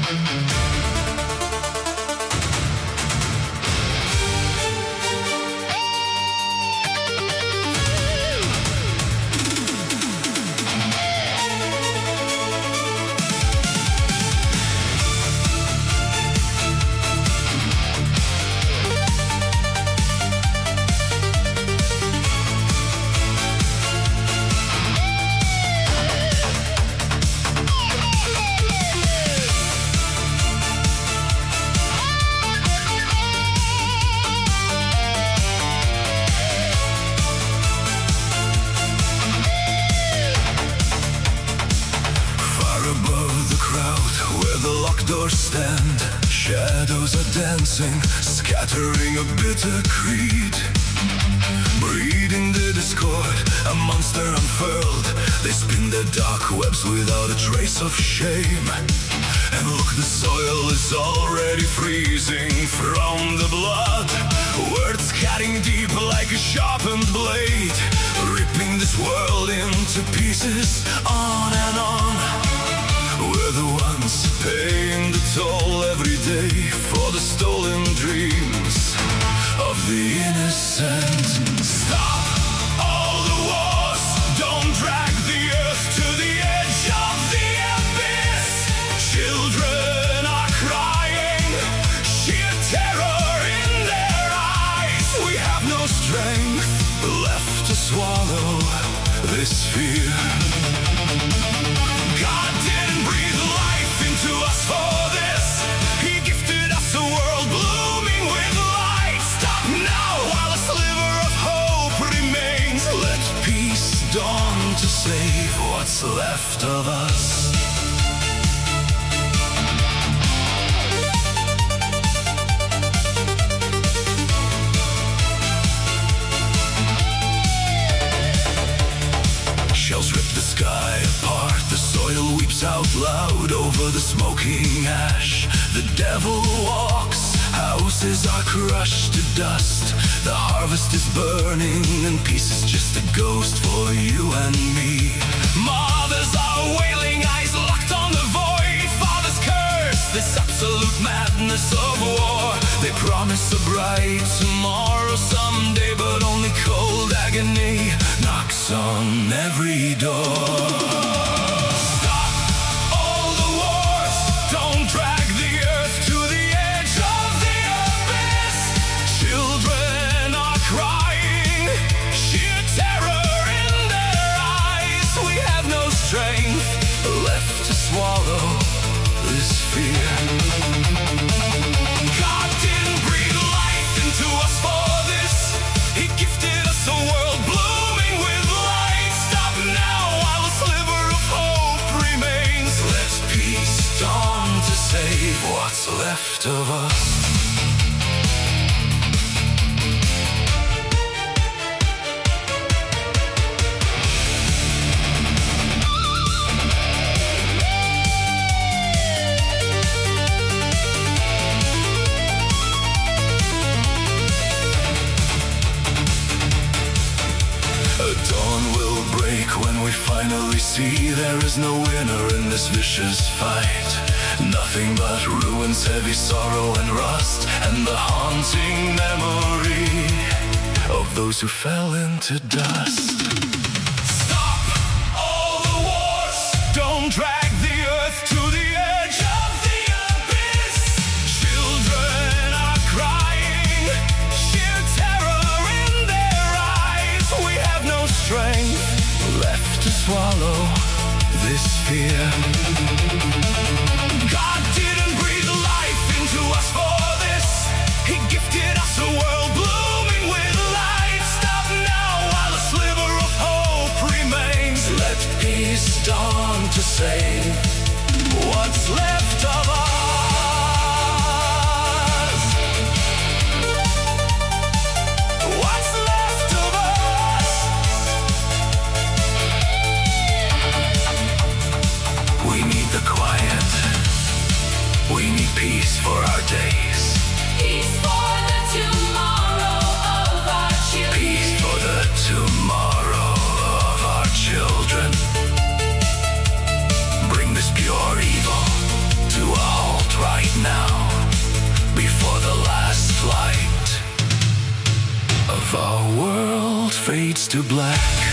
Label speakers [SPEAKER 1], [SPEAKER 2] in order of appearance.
[SPEAKER 1] Scattering a bitter creed, breeding the discord, a monster unfurled. They spin their dark webs without a trace of shame. And look, the soil is already freezing from the blood. Words cutting deep like a sharpened blade, ripping this world into pieces on and on. We're the ones paying the toll every day for the stolen dreams of the innocent. Stop all the wars, don't drag the earth to the edge of the abyss. Children are crying, sheer terror in their eyes. We have no strength left to swallow this fear. God didn't breathe life into us for this. He gifted us a world blooming with light. Stop now while a sliver of hope remains. Let peace dawn to save what's left of us. Shells rip the sky apart, the soil weeps out loud over the smoking ash. The devil walks, houses are crushed to dust. The harvest is burning and peace is just a ghost for you and me. Mothers are wailing, eyes locked on the void. Fathers curse this absolute madness of war. They promise a bright tomorrow someday, but only cold agony knocks on every door. Stop all the wars, don't drag the earth to the edge of the abyss. Children are crying, sheer terror in their eyes. We have no strength left to swallow this fear. God didn't breathe life into us for this. He gifted us a world blooming with light. Stop now while a sliver of hope remains. Let peace dawn to save what's left of us. Dawn will break when we finally see there is no winner in this vicious fight. Nothing but ruins, heavy sorrow and rust, and the haunting memory of those who fell into dust. Stop all the wars, don't drag the earth to the edge of the abyss. Children are crying, sheer terror in their eyes. We have no strength left to swallow this fear. God didn't breathe life into us for this. He gifted us a world blooming with light. Stop now while a sliver of hope remains. Let peace dawn to save what's left of us. What's left of us? We need the quiet. We need peace for our days.
[SPEAKER 2] Peace for the tomorrow of our children.
[SPEAKER 1] Peace for the tomorrow of our children. Bring this pure evil to a halt. fades to black.